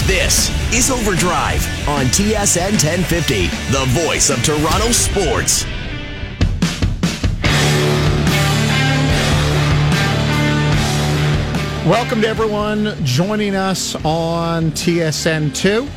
This is Overdrive on TSN 1050, the voice of Toronto sports. Welcome to everyone joining us on TSN 2.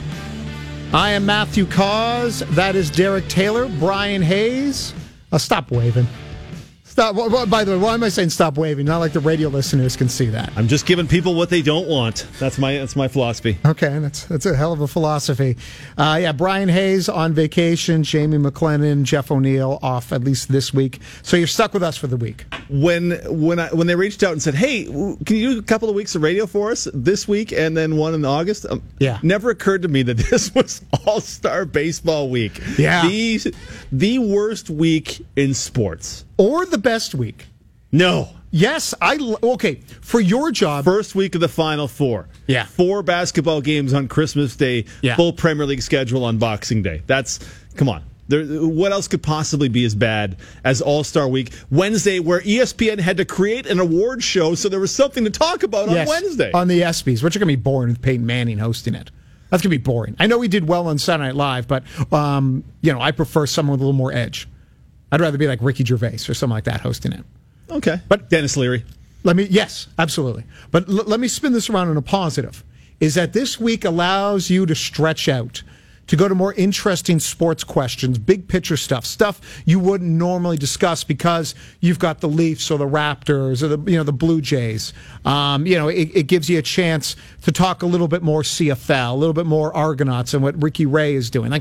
I am Matthew Cause. That is Derek Taylor, Brian Hayes. Stop waving. Stop. By the way, why am I saying stop waving? Not like the radio listeners can see that. I'm just giving people what they don't want. That's my philosophy. Okay, that's a hell of a philosophy. Brian Hayes on vacation, Jamie McLennan, Jeff O'Neill off at least this week. So you're stuck with us for the week. When they reached out and said, "Hey, can you do a couple of weeks of radio for us this week and then one in August?" Never occurred to me that this was All-Star Baseball week. Yeah, the worst week in sports. Or the best week. No. Yes, okay. For your job. First week of the Final Four. Yeah. 4 basketball games on Christmas Day. Yeah. Full Premier League schedule on Boxing Day. Come on. What else could possibly be as bad as All-Star Week? Wednesday, where ESPN had to create an award show so there was something to talk about on Wednesday. On the ESPYs, which are going to be boring with Peyton Manning hosting it. That's going to be boring. I know we did well on Saturday Night Live, but I prefer someone with a little more edge. I'd rather be like Ricky Gervais or something like that hosting it. Okay. But Dennis Leary. Yes, absolutely. But let me spin this around in a positive. Is that this week allows you to stretch out, to go to more interesting sports questions, big picture stuff you wouldn't normally discuss because you've got the Leafs or the Raptors or the Blue Jays. It gives you a chance to talk a little bit more CFL, a little bit more Argonauts and what Ricky Ray is doing.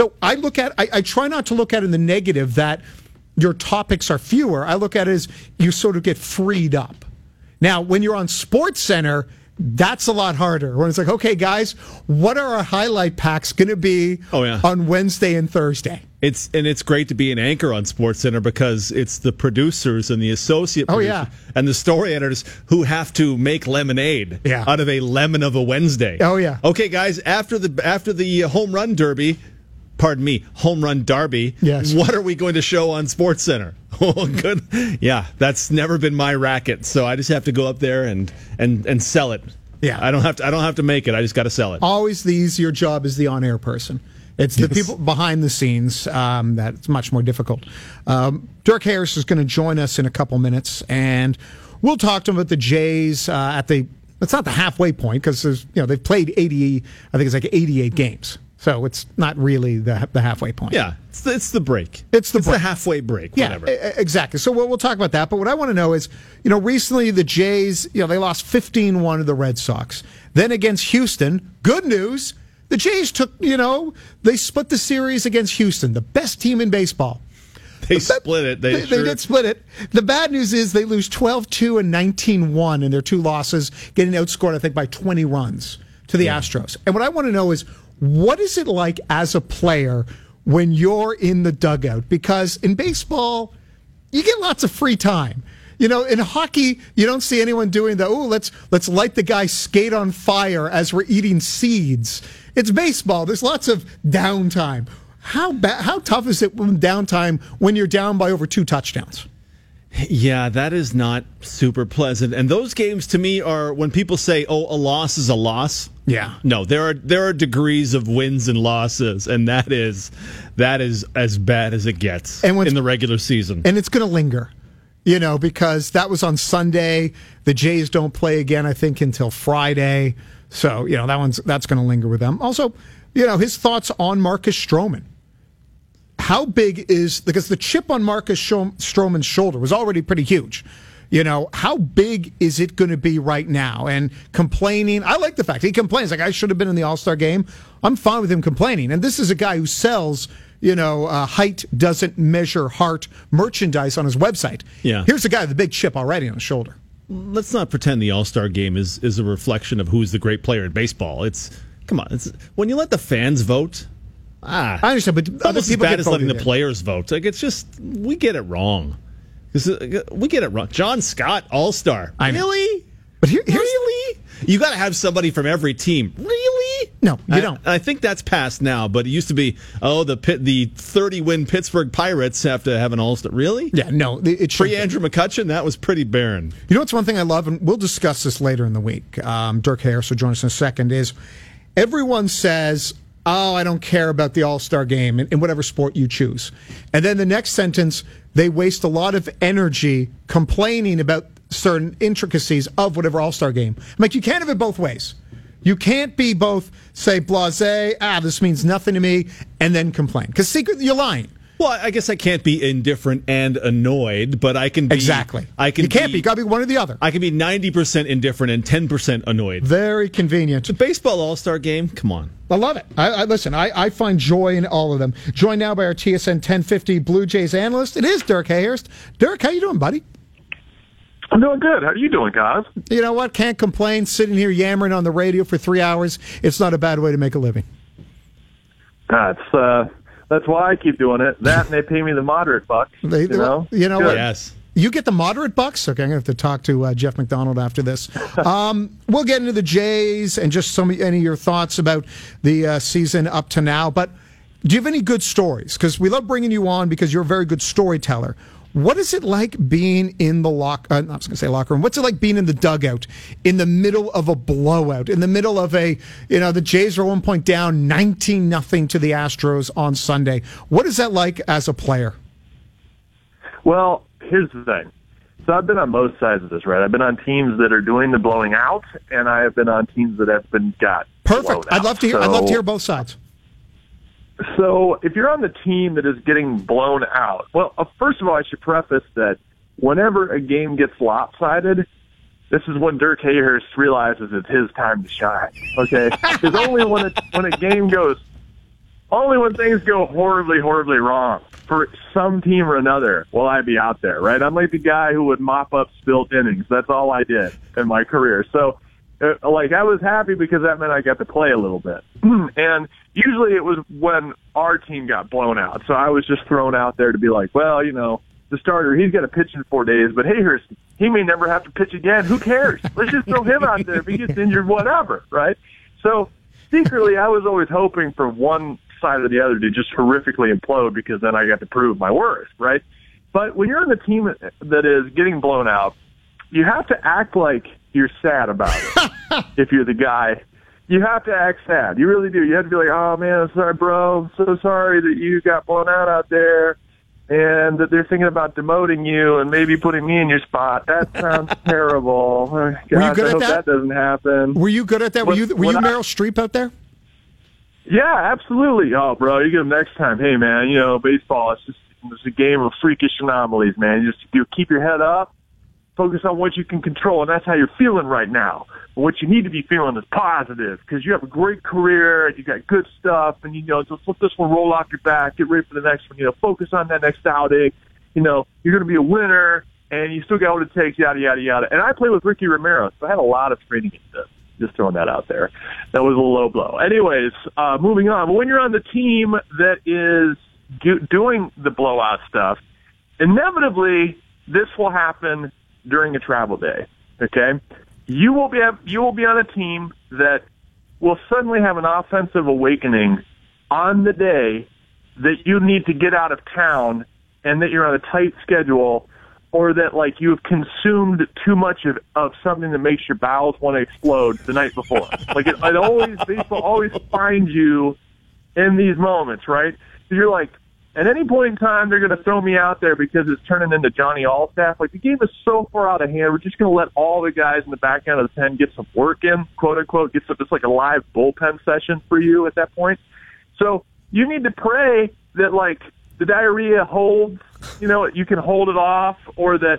I try not to look at it in the negative that your topics are fewer. I look at it as you sort of get freed up. Now, when you're on SportsCenter, that's a lot harder. When it's like, okay, guys, what are our highlight packs going to be on Wednesday and Thursday? It's great to be an anchor on SportsCenter because it's the producers and the associate producers and the story editors who have to make lemonade out of a lemon of a Wednesday. Oh yeah. Okay, guys, after the home run derby. Pardon me, home run derby. Yes. What are we going to show on SportsCenter? Oh, good. Yeah, that's never been my racket. So I just have to go up there and sell it. Yeah. I don't have to make it. I just got to sell it. Always the easier job is the on-air person. It's the people behind the scenes that's much more difficult. Dirk Harris is going to join us in a couple minutes, and we'll talk to him about the Jays it's not the halfway point because they've played 80. I think it's like 88 games. So it's not really the halfway point. Yeah, it's the break. It's the halfway break. Whatever. Yeah, exactly. So we'll talk about that. But what I want to know is, recently the Jays, they lost 15-1 to the Red Sox. Then against Houston, good news, the Jays they split the series against Houston, the best team in baseball. They split it. They did split it. The bad news is they lose 12-2 and 19-1 in their 2 losses, getting outscored, I think, by 20 runs to the Astros. And what I want to know is, what is it like as a player when you're in the dugout? Because in baseball, you get lots of free time. In hockey, you don't see anyone doing let's light the guy skate on fire as we're eating seeds. It's baseball. There's lots of downtime. How tough is it when downtime when you're down by over 2 touchdowns? Yeah, that is not super pleasant. And those games to me are when people say, a loss is a loss. Yeah. No, there are degrees of wins and losses, and that is as bad as it gets in the regular season. And it's going to linger, because that was on Sunday. The Jays don't play again, I think, until Friday. So, that's going to linger with them. Also, his thoughts on Marcus Stroman. How big because the chip on Marcus Stroman's shoulder was already pretty huge. How big is it going to be right now? And complaining, I like the fact he complains. Like, I should have been in the All-Star game. I'm fine with him complaining. And this is a guy who sells, height doesn't measure heart merchandise on his website. Yeah. Here's the guy with the big chip already on his shoulder. Let's not pretend the All-Star game is a reflection of who's the great player in baseball. Come on. When you let the fans vote... I understand, but it's almost as bad as letting the players vote. Like, it's just, we get it wrong. We get it wrong. John Scott, All-Star. Really? But really? You got to have somebody from every team. Really? No, you don't. I think that's past now, but it used to be, the 30-win Pittsburgh Pirates have to have an All-Star. Really? Yeah, no. Free Andrew McCutchen, that was pretty barren. What's one thing I love, and we'll discuss this later in the week. Dirk Harris will join us in a second, is everyone says, oh, I don't care about the All-Star game in whatever sport you choose. And then the next sentence, they waste a lot of energy complaining about certain intricacies of whatever All-Star game. I'm like, you can't have it both ways. You can't be both, say, blasé, this means nothing to me, and then complain. Because secretly, you're lying. Well, I guess I can't be indifferent and annoyed, but I can be... Exactly. You can't be. You got to be one or the other. I can be 90% indifferent and 10% annoyed. Very convenient. The baseball All-Star game? Come on. I love it. Listen, I find joy in all of them. Joined now by our TSN 1050 Blue Jays analyst. It is Dirk Hayhurst. Dirk, how you doing, buddy? I'm doing good. How are you doing, guys? You know what? Can't complain. Sitting here yammering on the radio for 3 hours. It's not a bad way to make a living. That's why I keep doing it. That and they pay me the moderate bucks. You know what? Yes. You get the moderate bucks? Okay, I'm going to have to talk to Jeff McDonald after this. We'll get into the Jays and just any of your thoughts about the season up to now. But do you have any good stories? Because we love bringing you on because you're a very good storyteller. What is it like being in the locker room? What's it like being in the dugout in the middle of a blowout, in the middle of the Jays are 1 point down, 19-0 to the Astros on Sunday? What is that like as a player? Well, here's the thing. So I've been on both sides of this, right? I've been on teams that are doing the blowing out, and I have been on teams that have been got perfect. I'd love to hear both sides. So if you're on the team that is getting blown out, well, first of all, I should preface that whenever a game gets lopsided, this is when Dirk Hayhurst realizes it's his time to shine. Okay, because only when things go horribly, horribly wrong for some team or another will I be out there. Right? I'm like the guy who would mop up spilled innings. That's all I did in my career. So. I was happy because that meant I got to play a little bit. And usually it was when our team got blown out. So I was just thrown out there to be like, well, the starter, he's got to pitch in 4 days, but Hayhurst, he may never have to pitch again. Who cares? Let's just throw him out there. If he gets injured, whatever, right? So secretly, I was always hoping for one side or the other to just horrifically implode because then I got to prove my worth, right? But when you're on the team that is getting blown out, you have to act like you're sad about it. If you're the guy, you have to act sad. You really do. You have to be like, oh, man, I'm sorry, bro. I'm so sorry that you got blown out there and that they're thinking about demoting you and maybe putting me in your spot. That sounds terrible. Gosh, were you good I at hope that? That doesn't happen. Were you good at that? Were you Meryl Streep out there? Yeah, absolutely. Oh, bro, you get them next time. Hey, man, baseball, it's a game of freakish anomalies, man. You keep your head up. Focus on what you can control, and that's how you're feeling right now. But what you need to be feeling is positive because you have a great career, and you got good stuff, and just let this one roll off your back. Get ready for the next one. Focus on that next outing. You're going to be a winner, and you still got what it takes. Yada yada yada. And I played with Ricky Romero, so I had a lot of training in this. Just throwing that out there. That was a low blow. Anyways, moving on. But when you're on the team that is doing the blowout stuff, inevitably this will happen during a travel day, okay? You will be on a team that will suddenly have an offensive awakening on the day that you need to get out of town and that you're on a tight schedule or that, you've consumed too much of something that makes your bowels want to explode the night before. Baseball always finds you in these moments, right? So you're like, at any point in time, they're going to throw me out there because it's turning into Johnny Allstaff. The game is so far out of hand. We're just going to let all the guys in the back end of the pen get some work in, quote unquote. It's like a live bullpen session for you at that point. So you need to pray that the diarrhea holds. You can hold it off, or the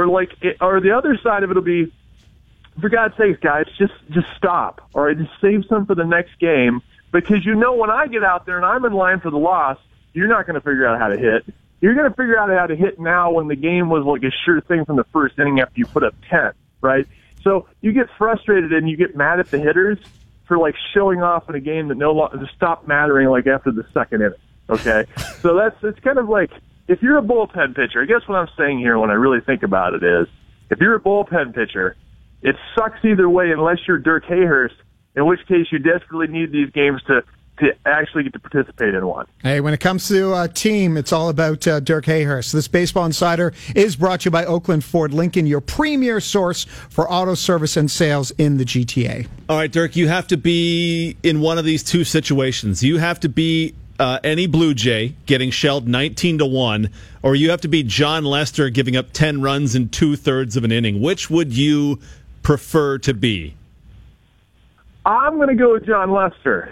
other side of it'll be, for God's sakes, guys, just stop. All right, just save some for the next game because when I get out there and I'm in line for the loss. You're not going to figure out how to hit. You're going to figure out how to hit now when the game was a sure thing from the first inning after you put up 10, right? So you get frustrated and you get mad at the hitters for showing off in a game that no longer stopped mattering after the second inning. Okay, so it's kind of if you're a bullpen pitcher. I guess what I'm saying here when I really think about it is if you're a bullpen pitcher, it sucks either way unless you're Dirk Hayhurst, in which case you desperately need these games to to actually get to participate in one. Hey, when it comes to team, it's all about Dirk Hayhurst. This Baseball Insider is brought to you by Oakland Ford Lincoln, your premier source for auto service and sales in the GTA. All right, Dirk, you have to be in one of these two situations. You have to be any Blue Jay getting shelled 19-1, or you have to be John Lester giving up 10 runs in 2/3 of an inning. Which would you prefer to be? I'm going to go with John Lester.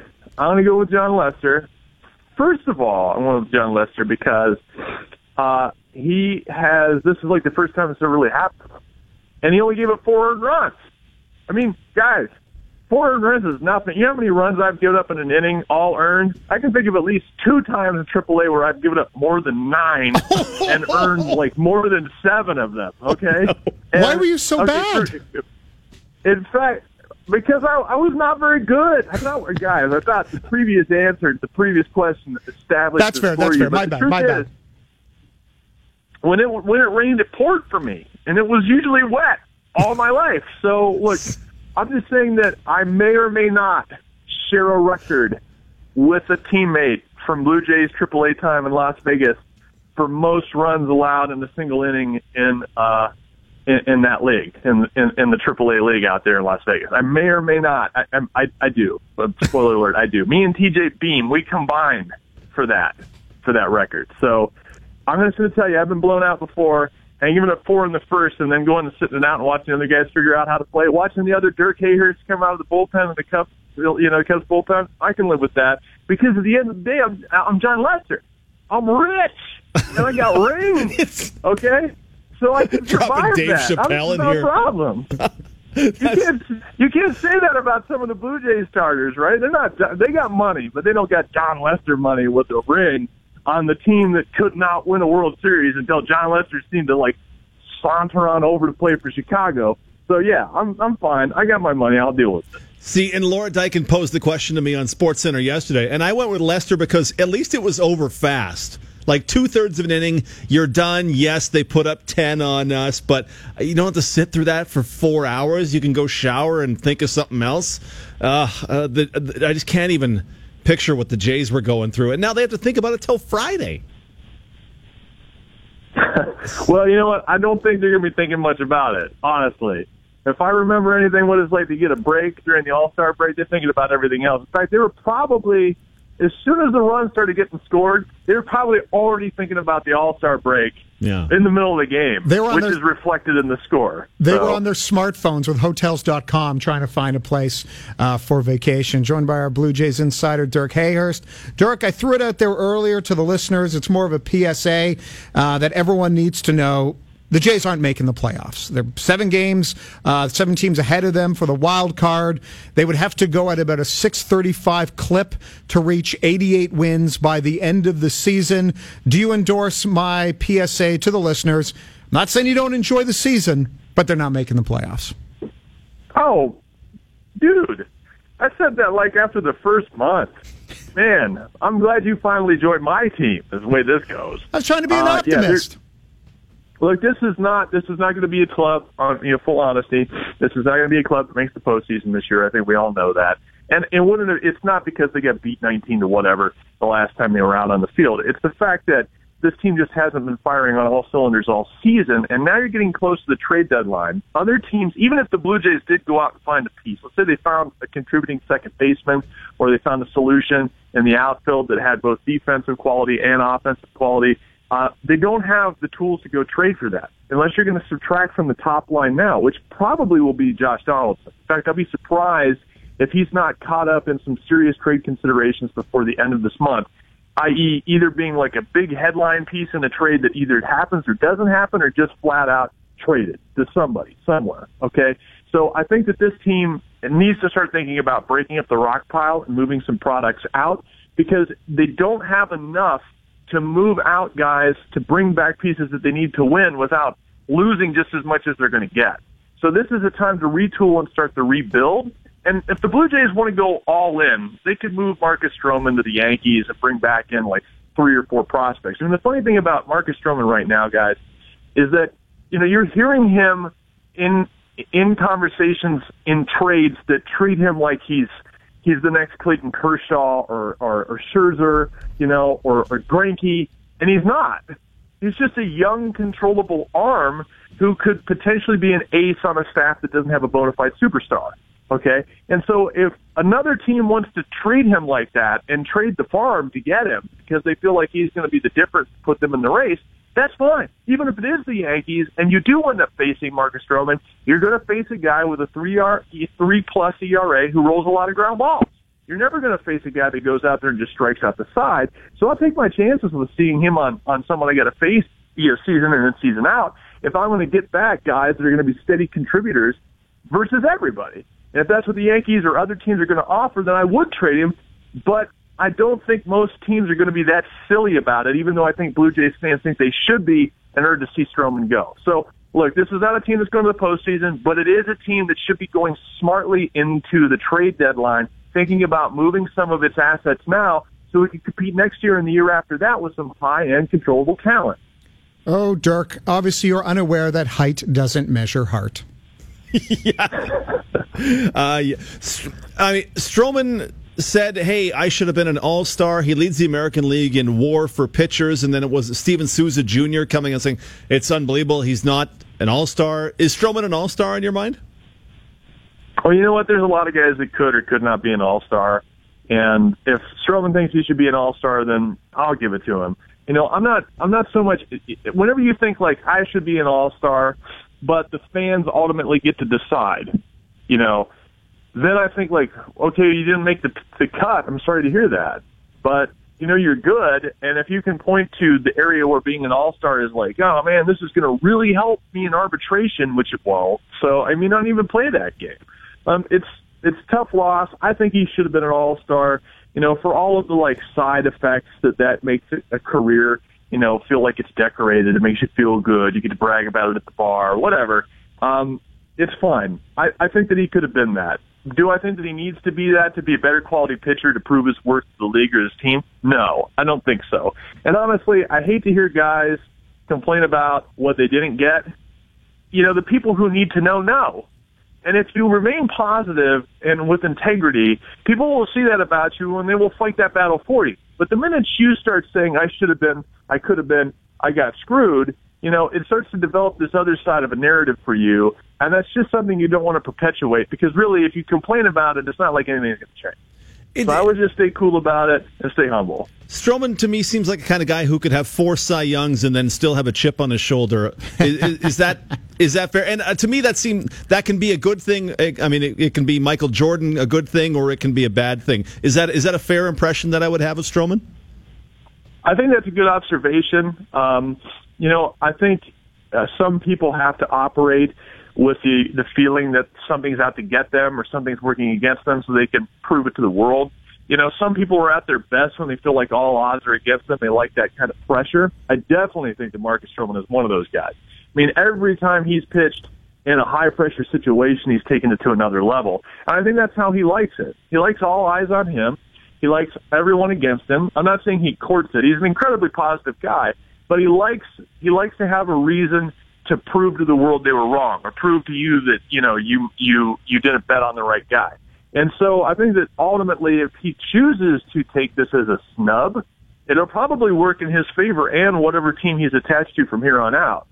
First of all, I'm going with John Lester because this is like the first time it's ever really happened. And he only gave up 4 earned runs. I mean, guys, 4 earned runs is nothing. You know how many runs I've given up in an inning, all earned? I can think of at least 2 times in AAA where I've given up more than 9 and earned like more than 7 of them, okay? Why were you so bad? In fact, because I was not very good. I thought the previous answer to the previous question established That's fair. My bad. When it rained, it poured for me, and it was usually wet all my life. So, look, I'm just saying that I may or may not share a record with a teammate from Blue Jays AAA time in Las Vegas for most runs allowed in a single inning in that league, in the AAA league out there in Las Vegas. I may or may not. I do. Spoiler alert, I do. Me and TJ Beam, we combined for that record. So I'm just going to tell you, I've been blown out before and giving up 4 in the first and then going and sitting it out and watching the other guys figure out how to play. Watching the other Dirk Hayhurst come out of the bullpen in the Cubs, Cubs bullpen, I can live with that because at the end of the day, I'm John Lester. I'm rich and I got rings. Okay. So I can survive Dave that. Chappelle in no here. problem. You can't say that about some of the Blue Jays starters, right? They got money, but they don't got John Lester money with a ring on the team that could not win a World Series until John Lester seemed to saunter on over to play for Chicago. So yeah, I'm fine. I got my money. I'll deal with it. See, and Laura Dykin posed the question to me on SportsCenter yesterday, and I went with Lester because at least it was over fast. Like 2/3 of an inning, you're done. Yes, they put up 10 on us, but you don't have to sit through that for 4 hours. You can go shower and think of something else. I just can't even picture what the Jays were going through. And now they have to think about it till Friday. Well, you know what? I don't think they're going to be thinking much about it, honestly. If I remember anything, what it's like to get a break during the All-Star break, they're thinking about everything else. In fact, they were probably, as soon as the runs started getting scored, they were probably already thinking about the All-Star break in the middle of the game, which is reflected in the score. They were on their smartphones with Hotels.com trying to find a place for vacation. Joined by our Blue Jays insider, Dirk Hayhurst. Dirk, I threw it out there earlier to the listeners. It's more of a PSA that everyone needs to know. The Jays aren't making the playoffs. They're 7 games, 7 teams ahead of them for the wild card. They would have to go at about a .635 clip to reach 88 wins by the end of the season. Do you endorse my PSA to the listeners? I'm not saying you don't enjoy the season, but they're not making the playoffs. Oh, dude. I said that after the first month. Man, I'm glad you finally joined my team, is the way this goes. I was trying to be an optimist. Look, this is not going to be a club, on full honesty. This is not going to be a club that makes the postseason this year. I think we all know that. And it's not because they got beat 19 to whatever the last time they were out on the field. It's the fact that this team just hasn't been firing on all cylinders all season, and now you're getting close to the trade deadline. Other teams, even if the Blue Jays did go out and find a piece, let's say they found a contributing second baseman, or they found a solution in the outfield that had both defensive quality and offensive quality, they don't have the tools to go trade for that unless you're going to subtract from the top line now, which probably will be Josh Donaldson. In fact, I'll be surprised if he's not caught up in some serious trade considerations before the end of this month, i.e. either being like a big headline piece in a trade that either happens or doesn't happen or just flat out traded to somebody, somewhere, okay? So I think that this team needs to start thinking about breaking up the rock pile and moving some products out because they don't have enough to move out guys to bring back pieces that they need to win without losing just as much as they're going to get. So this is a time to retool and start the rebuild. And if the Blue Jays want to go all in, they could move Marcus Stroman to the Yankees and bring back in 3 or 4 prospects. And the funny thing about Marcus Stroman right now, guys, is that, you're hearing him in conversations in trades that treat him like he's he's the next Clayton Kershaw or Scherzer, or Greinke, and he's not. He's just a young, controllable arm who could potentially be an ace on a staff that doesn't have a bona fide superstar. Okay? And so if another team wants to treat him like that and trade the farm to get him because they feel like he's going to be the difference to put them in the race, that's fine. Even if it is the Yankees and you do end up facing Marcus Stroman, you're going to face a guy with a 3+ ERA who rolls a lot of ground balls. You're never going to face a guy that goes out there and just strikes out the side. So I'll take my chances with seeing him on someone I got to face season in and season out if I want to get back guys that are going to be steady contributors versus everybody. And if that's what the Yankees or other teams are going to offer, then I would trade him. But I don't think most teams are going to be that silly about it, even though I think Blue Jays fans think they should be in order to see Stroman go. So, look, this is not a team that's going to the postseason, but it is a team that should be going smartly into the trade deadline, thinking about moving some of its assets now so it can compete next year and the year after that with some high-end controllable talent. Oh, Dirk, obviously you're unaware that height doesn't measure heart. Yeah. I mean, Stroman said, hey, I should have been an all-star. He leads the American League in WAR for pitchers, and then it was Steven Souza Jr. coming and saying, it's unbelievable, he's not an all-star. Is Stroman an all-star in your mind? Well, you know what? There's a lot of guys that could or could not be an all-star, and if Stroman thinks he should be an all-star, then I'll give it to him. I'm not so much, whenever you think like I should be an all-star, but the fans ultimately get to decide, then I think like, okay, you didn't make the cut. I'm sorry to hear that. But, you're good. And if you can point to the area where being an all-star is like, oh man, this is going to really help me in arbitration, which it won't. So, I mean, I don't even play that game. It's tough loss. I think he should have been an all-star, for all of the like side effects that makes it a career, feel like it's decorated. It makes you feel good. You get to brag about it at the bar, whatever. It's fine. I think that he could have been that. Do I think that he needs to be that to be a better quality pitcher to prove his worth to the league or his team? No, I don't think so. And honestly, I hate to hear guys complain about what they didn't get. The people who need to know. And if you remain positive and with integrity, people will see that about you and they will fight that battle for you. But the minute you start saying, I should have been, I could have been, I got screwed, it starts to develop this other side of a narrative for you, and that's just something you don't want to perpetuate, because really, if you complain about it, it's not like anything's going to change. So I would just stay cool about it and stay humble. Stroman, to me, seems like the kind of guy who could have 4 Cy Youngs and then still have a chip on his shoulder. Is that fair? And to me, that can be a good thing. I mean, it can be Michael Jordan, a good thing, or it can be a bad thing. Is that a fair impression that I would have of Stroman? I think that's a good observation. I think some people have to operate with the feeling that something's out to get them or something's working against them so they can prove it to the world. Some people are at their best when they feel like all odds are against them. They like that kind of pressure. I definitely think that Marcus Stroman is one of those guys. I mean, every time he's pitched in a high-pressure situation, he's taken it to another level. And I think that's how he likes it. He likes all eyes on him. He likes everyone against him. I'm not saying he courts it. He's an incredibly positive guy. But he likes to have a reason to prove to the world they were wrong, or prove to you that you didn't bet on the right guy. And so I think that ultimately, if he chooses to take this as a snub, it'll probably work in his favor and whatever team he's attached to from here on out.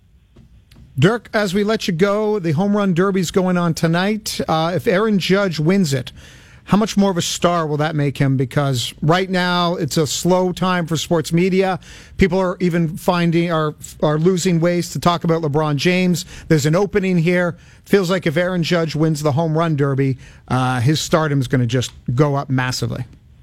Dirk, as we let you go, the home run derby's going on tonight. If Aaron Judge wins it, how much more of a star will that make him? Because right now it's a slow time for sports media. People are even are losing ways to talk about LeBron James. There's an opening here. Feels like if Aaron Judge wins the home run derby, his stardom is going to just go up massively.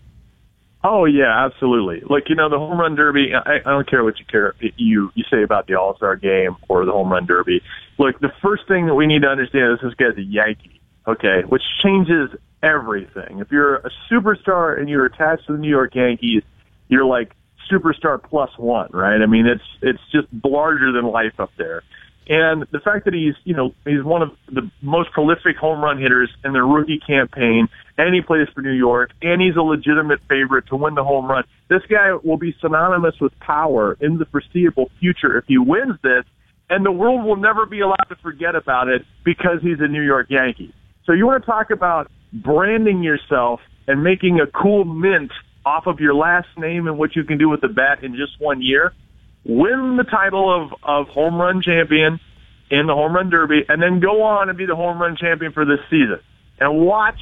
Oh yeah, absolutely. Like, the home run derby, I don't care what you say about the All-Star game or the home run derby. Look, the first thing that we need to understand is this guy's a Yankee, okay, which changes everything. If you're a superstar and you're attached to the New York Yankees, you're like superstar +1, right? I mean, it's just larger than life up there. And the fact that he's one of the most prolific home run hitters in their rookie campaign, and he plays for New York, and he's a legitimate favorite to win the home run. This guy will be synonymous with power in the foreseeable future if he wins this, and the world will never be allowed to forget about it because he's a New York Yankee. So you want to talk about branding yourself and making a cool mint off of your last name and what you can do with the bat in just 1 year, win the title of home run champion in the home run derby, and then go on and be the home run champion for this season. And watch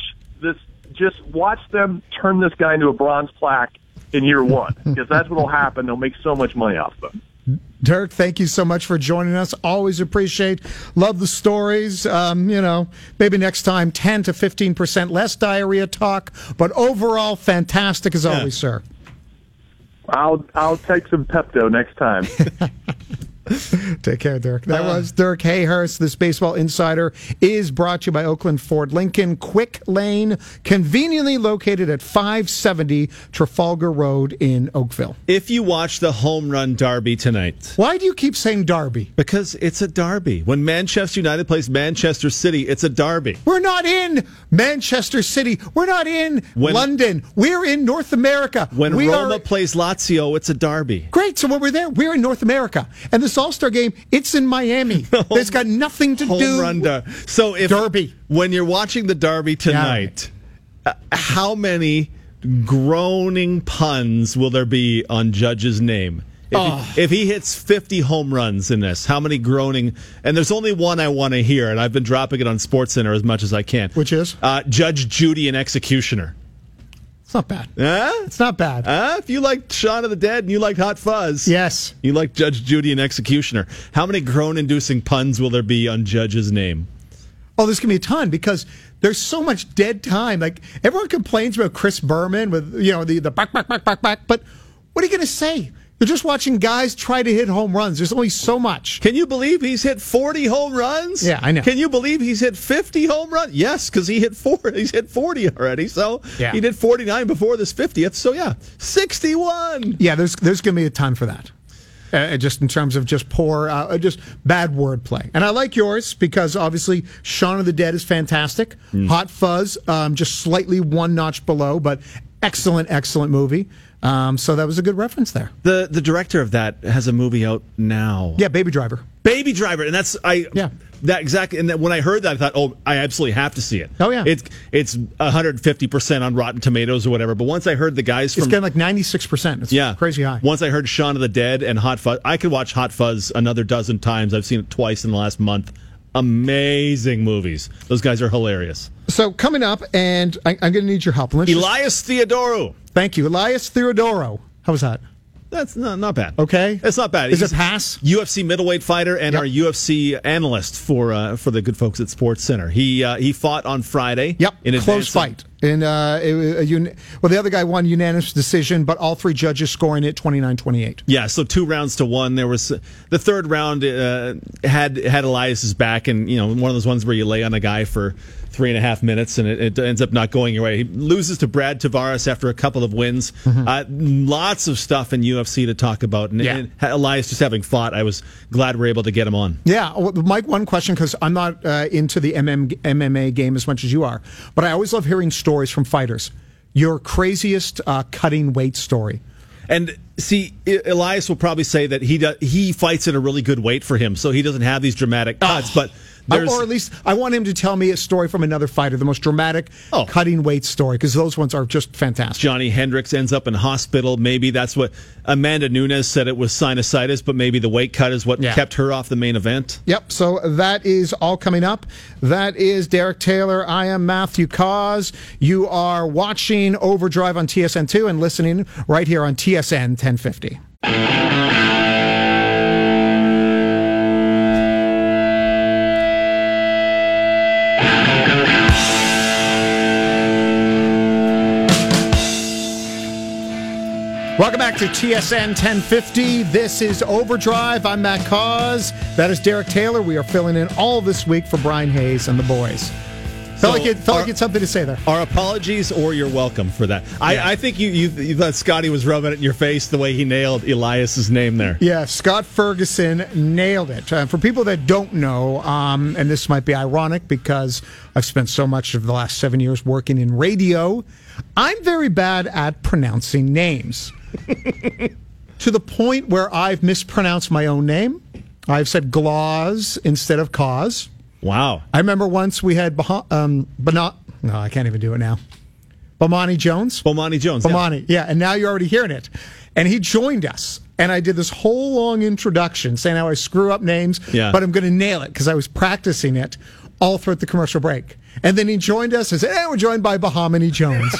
them turn this guy into a bronze plaque in year one, because that's what will happen. They'll make so much money off of him. Dirk, thank you so much for joining us. Always love the stories. Maybe next time 10 to 15% less diarrhea talk, but overall fantastic as always, sir. I'll take some Pepto next time. Take care, Dirk. That was Dirk Hayhurst. This Baseball Insider is brought to you by Oakland Ford Lincoln. Quick Lane, conveniently located at 570 Trafalgar Road in Oakville. If you watch the home run derby tonight. Why do you keep saying derby? Because it's a derby. When Manchester United plays Manchester City, it's a derby. We're not in Manchester City. We're not in London. We're in North America. When Roma plays Lazio, it's a derby. Great. So when we're there, we're in North America. And this All-Star game, it's in Miami. It's got nothing to do with So if derby. When you're watching the derby tonight, how many groaning puns will there be on Judge's name? If he hits 50 home runs in this, how many groaning? And there's only one I want to hear, and I've been dropping it on SportsCenter as much as I can. Which is? Judge, Judy, and Executioner. It's not bad. It's not bad. If you liked Shaun of the Dead and you liked Hot Fuzz, yes, you like Judge, Judy, and Executioner. How many groan-inducing puns will there be on Judge's name? Oh, there's going to be a ton, because there's so much dead time. Like, everyone complains about Chris Berman with, the back, but what are you going to say? You're just watching guys try to hit home runs. There's only so much. Can you believe he's hit 40 home runs? Yeah, I know. Can you believe he's hit 50 home runs? Yes, because he hit 4. He's hit 40 already. So he did 49 before this 50th. So 61. Yeah, there's going to be a ton for that. Just in terms of just just bad wordplay. And I like yours because obviously Shaun of the Dead is fantastic. Hot Fuzz, just slightly one notch below, but excellent movie. So that was a good reference there. The director of that has a movie out now. Yeah, Baby Driver. Baby Driver, and that exactly. And when I heard that, I thought, I absolutely have to see it. Oh yeah, it's 150% on Rotten Tomatoes or whatever. But once I heard the guys from, it's getting like 96%. It's crazy high. Once I heard Shaun of the Dead and Hot Fuzz, I could watch Hot Fuzz another dozen times. I've seen it twice in the last month. Amazing movies. Those guys are hilarious. So coming up, and I'm going to need your help. Elias Theodorou. Thank you, Elias Theodorou. How was that? That's not bad. Okay, it's not bad. Is it pass? UFC middleweight fighter and our UFC analyst for the good folks at SportsCenter. He fought on Friday. Yep, in close fight. And the other guy won unanimous decision, but all three judges scoring it 29-28. Yeah, so 2 rounds to 1. There was the third round had Elias's back, and one of those ones where you lay on a guy for 3.5 minutes and it ends up not going your way. He loses to Brad Tavares after a couple of wins. Lots of stuff in UFC to talk about, and Elias just having fought, I was glad we're able to get him on. Yeah, well, Mike, one question, because I'm not into the MMA game as much as you are, but I always love hearing stories from fighters. Your craziest cutting weight story. And see, Elias will probably say that he fights at a really good weight for him, so he doesn't have these dramatic cuts. But or at least I want him to tell me a story from another fighter, the most dramatic cutting weight story, because those ones are just fantastic. Johnny Hendricks ends up in hospital. Maybe that's what Amanda Nunes said. It was sinusitis, but maybe the weight cut is what kept her off the main event. Yep. So that is all coming up. That is Derek Taylor. I am Matthew Cause. You are watching Overdrive on TSN2 and listening right here on TSN 1050. Welcome back to TSN 1050. This is Overdrive. I'm Matt Cause. That is Derek Taylor. We are filling in all this week for Brian Hayes and the boys. Felt like you had something to say there. Our apologies, or you're welcome for that. Yeah. I think you thought Scotty was rubbing it in your face the way he nailed Elias's name there. Yeah, Scott Ferguson nailed it. For people that don't know, and this might be ironic because I've spent so much of the last 7 years working in radio, I'm very bad at pronouncing names. To the point where I've mispronounced my own name. I've said Glauz instead of Cause. Wow. I remember once we had No, I can't even do it now. Bomani Jones? Bomani Jones. Bomani, yeah. And now you're already hearing it. And he joined us. And I did this whole long introduction saying how I screw up names, but I'm going to nail it because I was practicing it all throughout the commercial break. And then he joined us and said, hey, we're joined by Bomani Jones.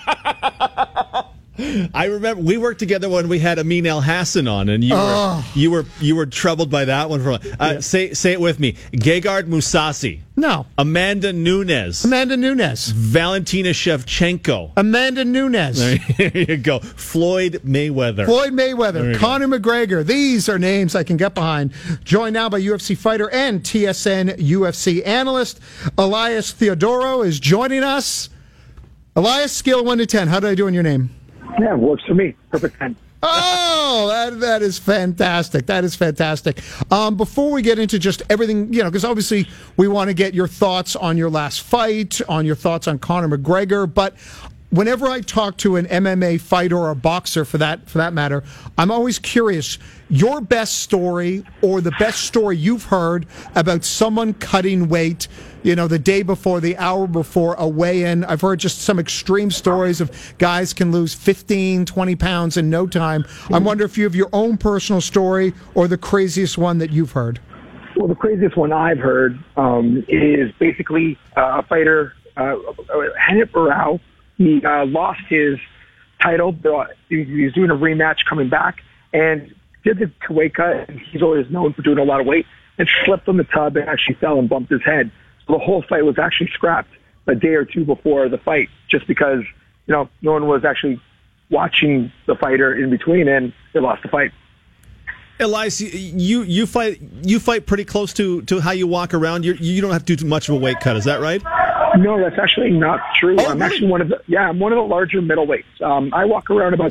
I remember we worked together when we had Amin El Hassan on, and you were troubled by that one. Say it with me: Gegard Mousasi. No. Amanda Nunes. Valentina Shevchenko. Amanda Nunes. There you go. Floyd Mayweather. Conor McGregor. These are names I can get behind. Joined now by UFC fighter and TSN UFC analyst Elias Theodorou is joining us. Elias, scale of 1 to 10. How did I do in your name? Yeah, it works for me. Perfect 10. Oh, that is fantastic. That is fantastic. Before we get into just everything, because obviously we want to get your thoughts on your last fight, on your thoughts on Conor McGregor, but whenever I talk to an MMA fighter or a boxer for that matter, I'm always curious, your best story or the best story you've heard about someone cutting weight, the day before, the hour before a weigh-in. I've heard just some extreme stories of guys can lose 15, 20 pounds in no time. I wonder if you have your own personal story or the craziest one that you've heard. Well, the craziest one I've heard is basically a fighter, Henrik Barao. He lost his title. He was doing a rematch coming back and did the weight cut. And he's always known for doing a lot of weight and slipped on the tub and actually fell and bumped his head. So the whole fight was actually scrapped a day or two before the fight just because, no one was actually watching the fighter in between and they lost the fight. Elias, you fight pretty close to how you walk around. You don't have to do too much of a weight cut. Is that right? No, that's actually not true. I'm actually one of the larger middleweights. I walk around about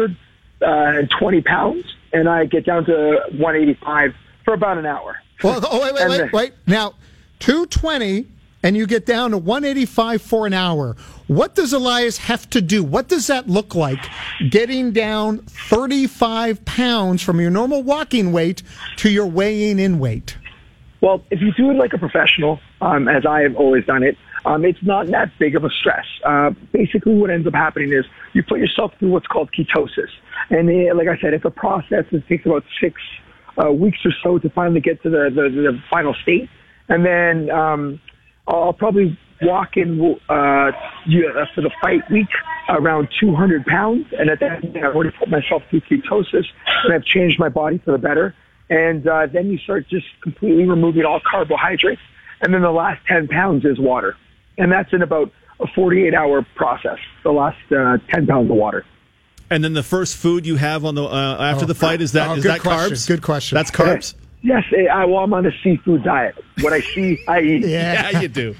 220 pounds, and I get down to 185 for about an hour. Well, wait. Now, 220, and you get down to 185 for an hour. What does Elias have to do? What does that look like, getting down 35 pounds from your normal walking weight to your weighing in weight? Well, if you do it like a professional, as I have always done it, it's not that big of a stress. Basically, what ends up happening is you put yourself through what's called ketosis. And like I said, it's a process that takes about 6 weeks or so to finally get to the final state. And then I'll probably walk in for the fight week around 200 pounds. And at that point, I've already put myself through ketosis, and I've changed my body for the better. And then you start just completely removing all carbohydrates. And then the last 10 pounds is water. And that's in about a 48-hour process, the last 10 pounds of water. And then the first food you have on the after the fight, is that carbs? Good question. That's carbs? Yes, I'm on a seafood diet. What I see, I eat. Yeah, you do.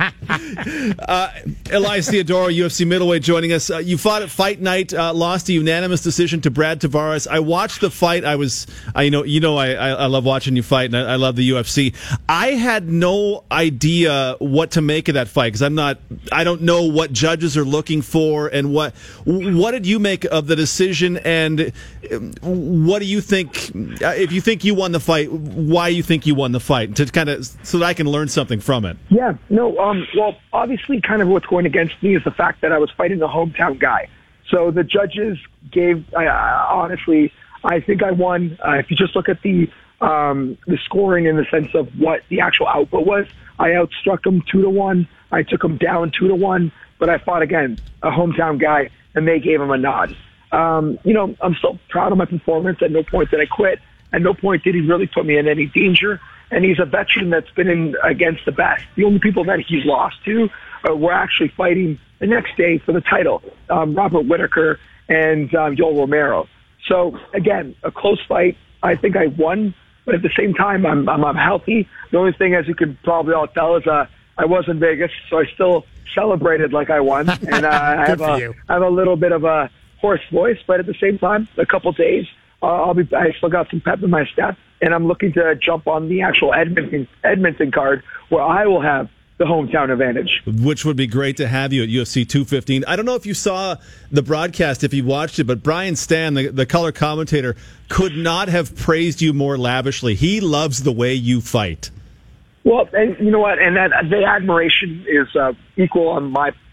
Elias Theodorou, UFC middleweight, joining us. You fought at Fight Night, lost a unanimous decision to Brad Tavares. I watched the fight. I love watching you fight, and I love the UFC. I had no idea what to make of that fight because I don't know what judges are looking for, and what did you make of the decision, and what do you think? If you think you won the fight, why you think you won the fight, to kind of so that I can learn something from it. Yeah, no, well, obviously kind of what's going against me is the fact that I was fighting the hometown guy. So the judges honestly, I think I won. If you just look at the scoring in the sense of what the actual output was, I outstruck him 2-1. I took him down 2-1, but I fought again a hometown guy, and they gave him a nod. I'm still proud of my performance. At no point did I quit. At no point did he really put me in any danger. And he's a veteran that's been in against the best. The only people that he's lost to were actually fighting the next day for the title, Robert Whittaker and Yoel Romero. So, again, a close fight. I think I won, but at the same time, I'm healthy. The only thing, as you can probably all tell, is I was in Vegas, so I still celebrated like I won. And I have a little bit of a hoarse voice, but at the same time, a couple days, I still got some pep in my step, and I'm looking to jump on the actual Edmonton card where I will have the hometown advantage. Which would be great to have you at UFC 215. I don't know if you saw the broadcast, if you watched it, but Brian Stan, the color commentator, could not have praised you more lavishly. He loves the way you fight. Well, and you know what? And that the admiration is equal on my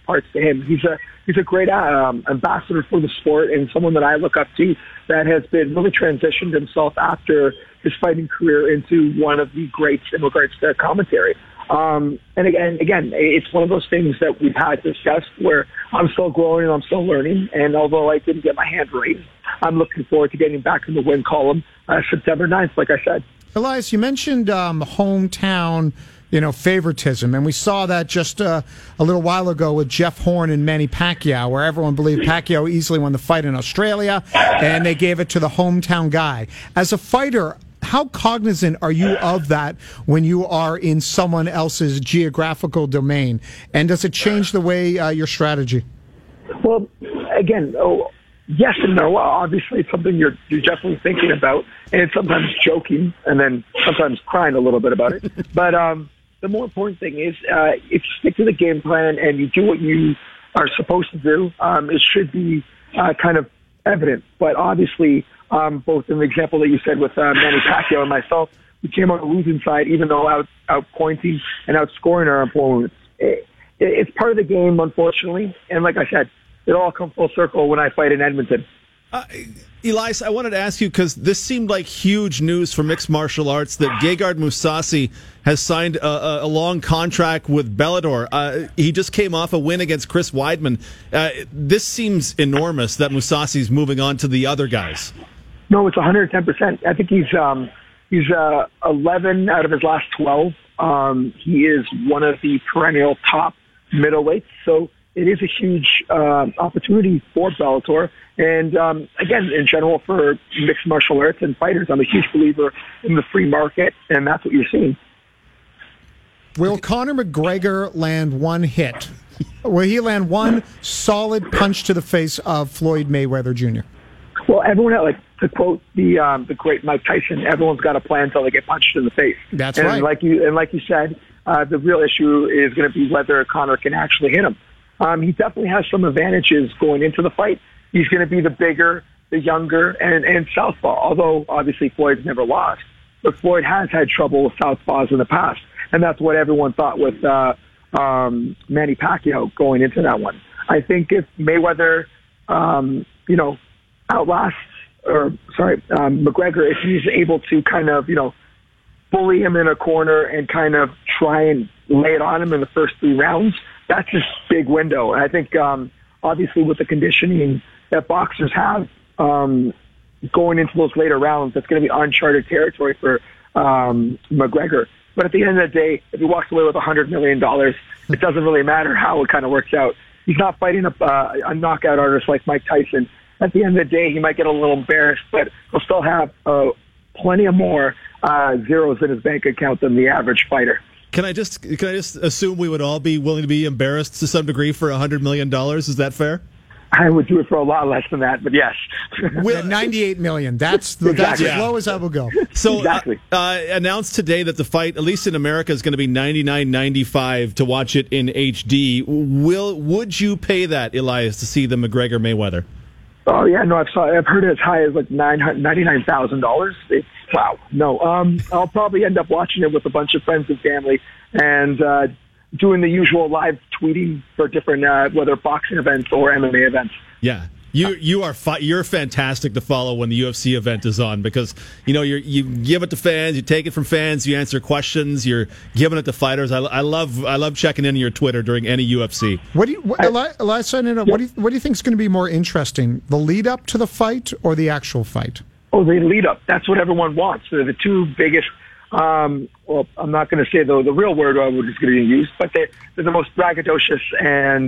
parts to him. He's a great ambassador for the sport and someone that I look up to that has been really transitioned himself after his fighting career into one of the greats in regards to commentary. And again, it's one of those things that we've had discussed where I'm still growing and I'm still learning. And although I didn't get my hand raised, I'm looking forward to getting back in the win column September 9th, like I said. Elias, you mentioned hometown, favoritism, and we saw that just a little while ago with Jeff Horn and Manny Pacquiao, where everyone believed Pacquiao easily won the fight in Australia, and they gave it to the hometown guy. As a fighter, how cognizant are you of that when you are in someone else's geographical domain, and does it change the way your strategy? Well, again, yes and no. Obviously, it's something you're definitely thinking about, and sometimes joking, and then sometimes crying a little bit about it. But the more important thing is if you stick to the game plan and you do what you are supposed to do, it should be kind of evident. But obviously, both in the example that you said with Manny Pacquiao and myself, we came on the losing side, even though outpointing and outscoring our opponents. It's part of the game, unfortunately. And like I said, it all comes full circle when I fight in Edmonton. Elias, I wanted to ask you, because this seemed like huge news for mixed martial arts, that Gegard Mousasi has signed a long contract with Bellator. He just came off a win against Chris Weidman. This seems enormous that Mousasi's moving on to the other guys. No, it's 110%. I think he's 11 out of his last 12. He is one of the perennial top middleweights, so it is a huge opportunity for Bellator. And again, in general, for mixed martial arts and fighters, I'm a huge believer in the free market, and that's what you're seeing. Will Conor McGregor land one hit? Will he land one solid punch to the face of Floyd Mayweather Jr.? Well, everyone, like to quote the great Mike Tyson, everyone's got a plan until they get punched in the face. That's right. Like you said, the real issue is going to be whether Conor can actually hit him. He definitely has some advantages going into the fight. He's going to be the bigger, the younger, and southpaw, although obviously Floyd's never lost. But Floyd has had trouble with southpaws in the past, and that's what everyone thought with Manny Pacquiao going into that one. I think if Mayweather, McGregor, if he's able to kind of, bully him in a corner and kind of try and lay it on him in the first 3 rounds, that's his big window. And I think, obviously, with the conditioning that boxers have going into those later rounds, that's going to be uncharted territory for McGregor. But at the end of the day, if he walks away with $100 million, it doesn't really matter how it kind of works out. He's not fighting a knockout artist like Mike Tyson. At the end of the day, he might get a little embarrassed, but he'll still have plenty of more zeros in his bank account than the average fighter. Can I just assume we would all be willing to be embarrassed to some degree for $100 million? Is that fair? I would do it for a lot less than that, but yes. $98 million. That's as low as I will go. So, exactly. Announced today that the fight, at least in America, is going to be $99.95 to watch it in HD. Would you pay that, Elias, to see the McGregor Mayweather? Oh yeah, no, I've heard it as high as like $99,000. Wow, no. I'll probably end up watching it with a bunch of friends and family, and doing the usual live tweeting for different whether boxing events or MMA events. Yeah. You're fantastic to follow when the UFC event is on, because you give it to fans, you take it from fans, you answer questions, you're giving it to fighters. I love checking in your Twitter during any UFC. Elias, what do you think is going to be more interesting, the lead up to the fight or the actual fight? Oh, the lead up. That's what everyone wants. They're the two biggest. Well, I'm not going to say the real word which is going to be used, but they're the most braggadocious and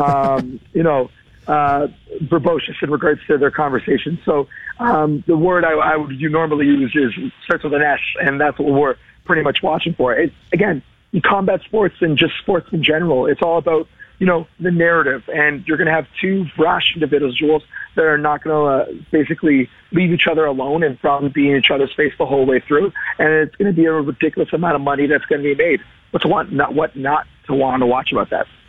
verbose in regards to their conversation. So the word I would normally use starts with an S, and that's what we're pretty much watching for. Again, in combat sports and just sports in general, it's all about the narrative, and you're going to have two brash individuals that are not going to basically leave each other alone and probably be in each other's face the whole way through. And it's going to be a ridiculous amount of money that's going to be made. What not to want to watch about that?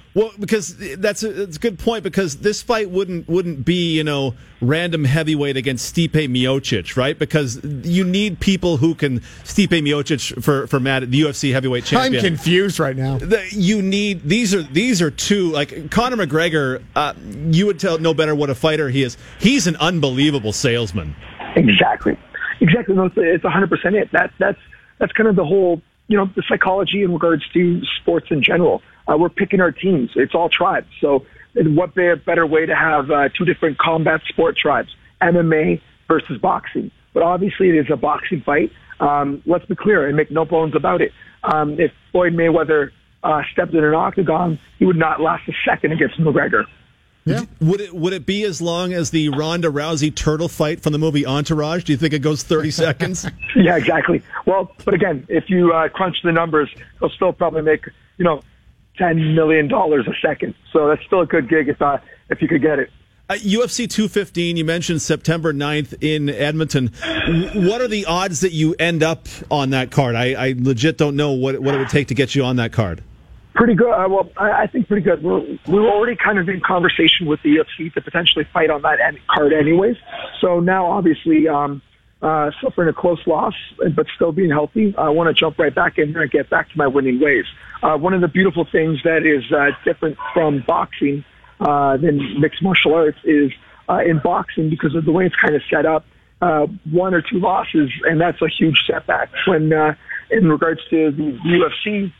Well, because that's a good point, because this fight wouldn't be, random heavyweight against Stipe Miocic, right? Because you need people who can Stipe Miocic for Matt, the UFC heavyweight champion. I'm confused right now. You need these are two, like Conor McGregor. You would know better what a fighter he is. He's an unbelievable salesman. Exactly. No, it's 100% it. That's kind of the whole, the psychology in regards to sports in general. We're picking our teams. It's all tribes. So what better way to have two different combat sport tribes, MMA versus boxing. But obviously it is a boxing fight. Let's be clear and make no bones about it. If Floyd Mayweather stepped in an octagon, he would not last a second against McGregor. Yeah. Would it be as long as the Ronda Rousey turtle fight from the movie Entourage? Do you think it goes 30 seconds? Yeah, exactly. Well, but again, if you crunch the numbers, they'll still probably make, $10 million a second. So that's still a good gig if you could get it. UFC 215, you mentioned September 9th in Edmonton. What are the odds that you end up on that card? I legit don't know what it would take to get you on that card. Pretty good. I think pretty good. We were already kind of in conversation with the UFC to potentially fight on that card anyways. So now, obviously, suffering a close loss, but still being healthy, I want to jump right back in there and get back to my winning ways. One of the beautiful things that is different from boxing than mixed martial arts is in boxing, because of the way it's kind of set up, 1 or 2 losses, and that's a huge setback. When in regards to the UFC,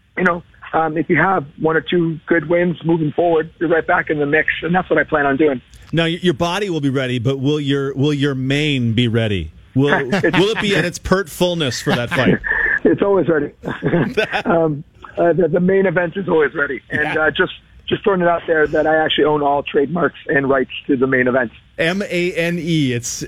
if you have 1 or 2 good wins moving forward, you're right back in the mix, and that's what I plan on doing. Now, your body will be ready, but will your mane be ready? Will it be at its pert fullness for that fight? It's always ready. The main event is always ready, and just throwing it out there that I actually own all trademarks and rights to the main event. MANE. It's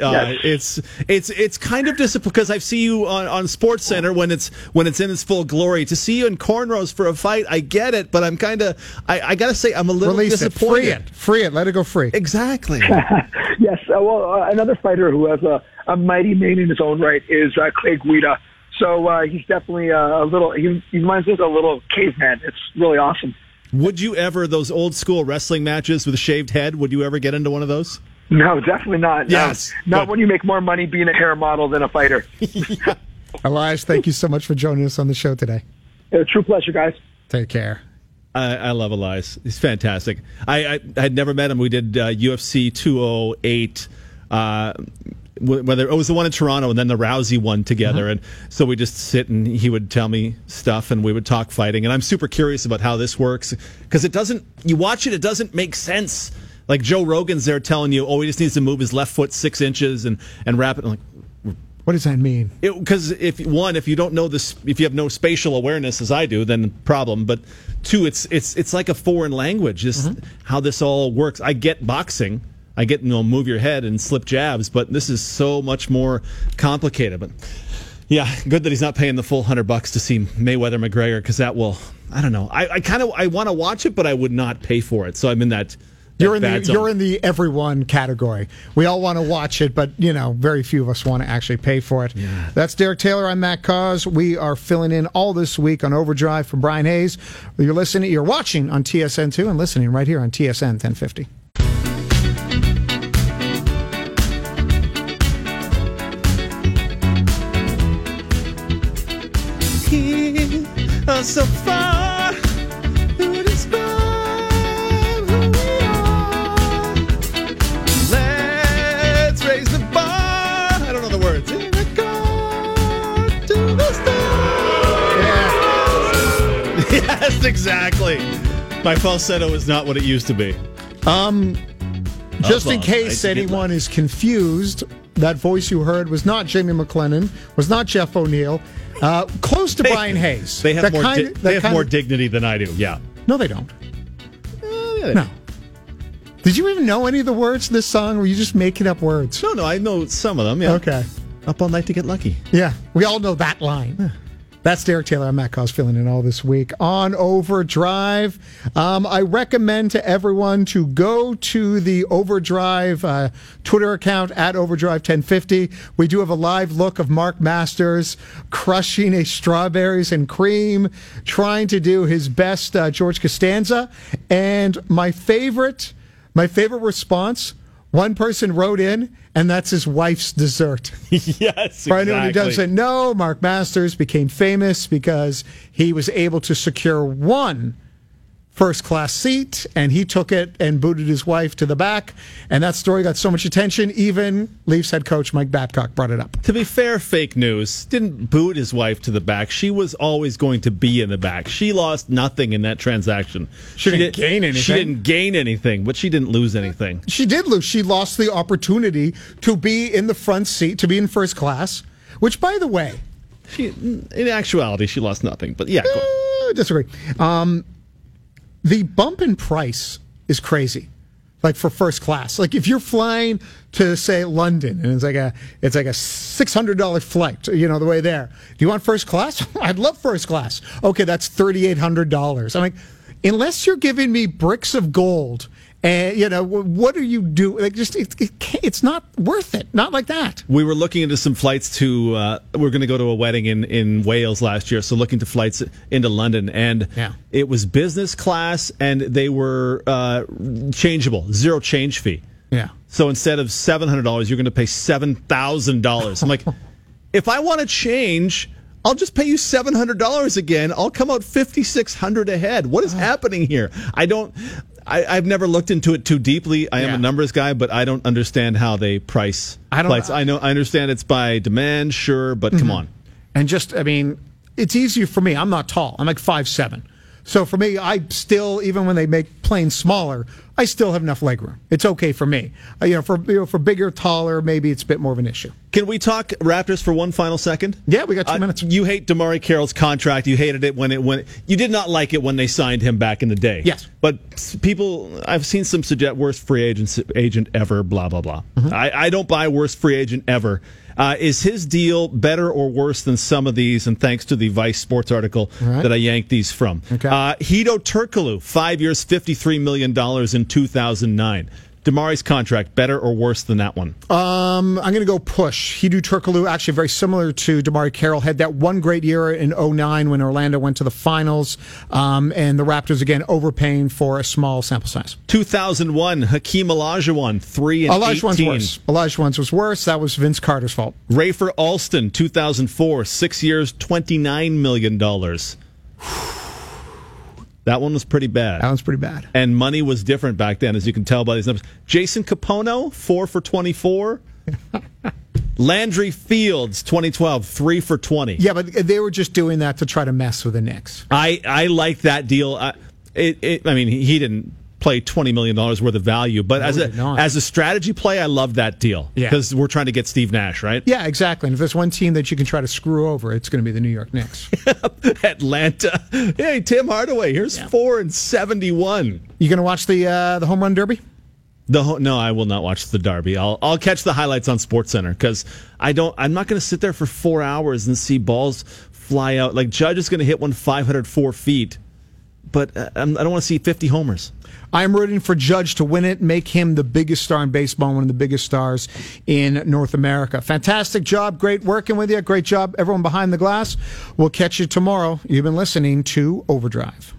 kind of disappointing because I see you on Sports Center when it's in its full glory. To see you in cornrows for a fight, I get it, but I'm kind of I gotta say I'm a little disappointed. Free it, let it go free. Exactly. Yes. Another fighter who has a mighty mane in his own right is Clay Guida. So he's definitely a little. He reminds me of a little caveman. It's really awesome. Would you ever, those old school wrestling matches with a shaved head, would you ever get into one of those? No, definitely not. Yes. Not when you make more money being a hair model than a fighter. Yeah. Elias, thank you so much for joining us on the show today. A true pleasure, guys. Take care. I love Elias. He's fantastic. I had never met him. We did UFC 208. Whether it was the one in Toronto and then the Rousey one together, and so we just sit and he would tell me stuff and we would talk fighting, and I'm super curious about how this works because you watch it doesn't make sense. Like Joe Rogan's there telling you, he just needs to move his left foot 6 inches and wrap it. I'm like, what does that mean? Because if you don't know this, if you have no spatial awareness as I do, then problem. But 2, it's like a foreign language. Just how this all works. I get boxing. I get, move your head and slip jabs, but this is so much more complicated. But yeah, good that he's not paying the full $100 to see Mayweather McGregor, because that will, I don't know. I want to watch it, but I would not pay for it. So I'm in that. You're in the everyone category. We all want to watch it, but very few of us want to actually pay for it. Yeah. That's Derek Taylor. I'm Matt Cause. We are filling in all this week on Overdrive for Brian Hayes. You're watching on TSN2 and listening right here on TSN 1050. So far, who describe who we are? Let's raise the bar. I don't know the words. In regard to the stars. Yeah. Yes, exactly. My falsetto is not what it used to be. Just in case anyone is confused, that voice you heard was not Jamie McLennan, was not Jeff O'Neill. Close to Brian Hayes. They have more dignity than I do, yeah. No, they don't. No. Did you even know any of the words to this song, or were you just making up words? No, I know some of them, yeah. Okay. Up all night to get lucky. Yeah, we all know that line. That's Derek Taylor. I'm Matt Cos filling in all this week on Overdrive. I recommend to everyone to go to the Overdrive Twitter account at Overdrive 1050. We do have a live look of Mark Masters crushing a strawberries and cream, trying to do his best George Costanza. And my favorite response, one person wrote in, and that's his wife's dessert. Yes, exactly. For anyone who doesn't know, Mark Masters became famous because he was able to secure one first-class seat, and he took it and booted his wife to the back, and that story got so much attention, even Leafs head coach Mike Babcock brought it up. To be fair, fake news. Didn't boot his wife to the back. She was always going to be in the back. She lost nothing in that transaction. She didn't gain anything. She didn't gain anything, but she didn't lose anything. She did lose. She lost the opportunity to be in the front seat, to be in first class, which, by the way... In actuality, she lost nothing, but yeah. Disagree. The bump in price is crazy, like for first class. Like if you're flying to, say, London, and it's like a $600 flight, the way there. Do you want first class? I'd love first class. Okay, that's $3,800. I'm like, unless you're giving me bricks of gold, and what are you doing? Like, just it's not worth it. Not like that. We were looking into some flights to. We're going to go to a wedding in Wales last year, so looking to flights into London, and it was business class, and they were changeable, zero change fee. Yeah. So instead of $700, you're going to pay $7,000. I'm like, if I want to change, I'll just pay you $700 again. I'll come out $5,600 ahead. What is happening here? I've never looked into it too deeply. I am a numbers guy, but I don't understand how they price flights. I understand it's by demand, sure, but come on. And it's easier for me. I'm not tall. I'm like 5'7". So for me, I still, even when they make planes smaller, I still have enough legroom. It's okay for me. For bigger, taller, maybe it's a bit more of an issue. Can we talk Raptors for one final second? Yeah, we got 2 minutes. You hate DeMarre Carroll's contract. You hated it when you did not like it when they signed him back in the day. Yes. But I've seen some suggest worst free agent ever, blah, blah, blah. Mm-hmm. I don't buy worst free agent ever. Is his deal better or worse than some of these? And thanks to the Vice Sports article that I yanked these from. Okay. Hedo Turkoglu, 5 years, $53 million in 2009. DeMarre's contract, better or worse than that one? I'm going to go push. Hedo Turkoglu, actually very similar to DeMarre Carroll, had that one great year in 2009 when Orlando went to the finals, and the Raptors, again, overpaying for a small sample size. 2001, Hakeem Olajuwon, 3 and 18. Olajuwon's was worse. That was Vince Carter's fault. Rafer Alston, 2004, 6 years, $29 million. That one was pretty bad. That one's pretty bad. And money was different back then, as you can tell by these numbers. Jason Capono, 4 for 24. Landry Fields, 2012, 3 for 20. Yeah, but they were just doing that to try to mess with the Knicks. I like that deal. He didn't play $20 million worth of value, but as a strategy play, I love that deal. Because we're trying to get Steve Nash, right? Yeah, exactly. And if there's one team that you can try to screw over, it's going to be the New York Knicks. Atlanta. Hey, Tim Hardaway, here's 4 and 71. You going to watch the home run derby? No, I will not watch the derby. I'll catch the highlights on SportsCenter because I'm not going to sit there for 4 hours and see balls fly out. Like Judge is going to hit one 504 feet, but I don't want to see 50 homers. I'm rooting for Judge to win it, make him the biggest star in baseball, one of the biggest stars in North America. Fantastic job. Great working with you. Great job, everyone behind the glass. We'll catch you tomorrow. You've been listening to Overdrive.